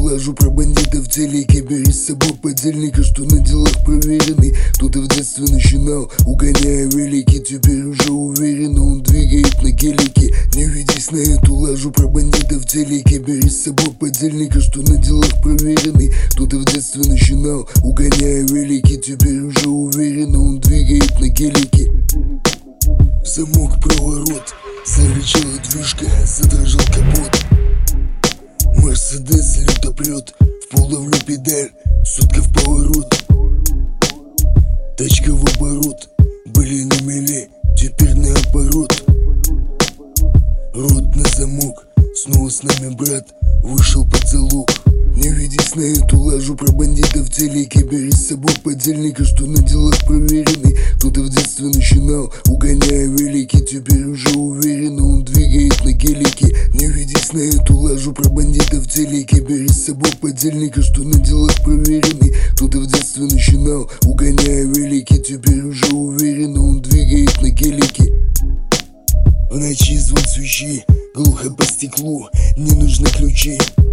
улажу про бандитов в телеке. Бери с собой подельника, что на делах проверенный. Кто-то в детстве начинал, угоняя велики. Теперь уже уверенно он двигает на гелике. Не ведись на эту лажу про бандитов в телеке. Бери с собой подельника, что на делах проверенный. Кто-то в детстве начинал, угоняя велики. Теперь уже уверенно он двигает на гелике. В замок проворот, зарычала движка, задрожал капот. Мерседес люто прет, в пол ловлю педаль, сутка в поворот. Тачка в оборот, были на мели, теперь наоборот. Рот на замок, снова с нами брат, вышел под залог. Не ведись на эту лажу про бандитов в телеке. Бери с собой подельника, что на делах проверенный. Кто-то в детстве начинал, угоняя велики. Теперь уже уверенно он двигает на гелике. Не ведись на эту лажу про бандитов в телеке. Бери с собой подельника, что на делах проверенный. Кто-то в детстве начинал, угоняя велики. Теперь уже уверенно он двигает на гелике. В ночи звон свечи, глухо по стеклу, не нужны ключи.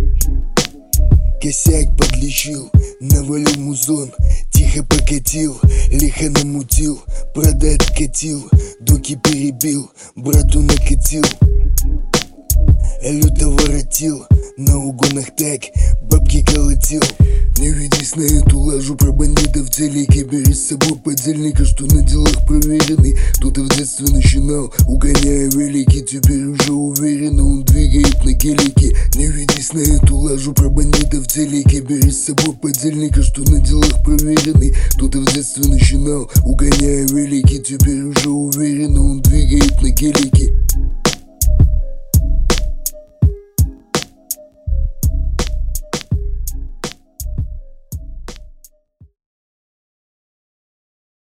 Косяк подлечил, навалил музон, тихо покатил, лихо намутил, продать катил, дуки перебил, брату накатил. Люто воротил, на угонах так, бабки колотил. Не ведись на эту лажу про бандитов в телеке. Бери с собой подельника, что на делах проверенный. Кто-то в детстве начинал, угоняя велики. Теперь уже уверенно он двигает на гелике. Не ведись на эту лажу про бандитов в телеке. Бери с собой подельника, что на делах проверенный. Кто-то в детстве начинал, угоняя велики. Теперь уже уверенно он двигает на гелике.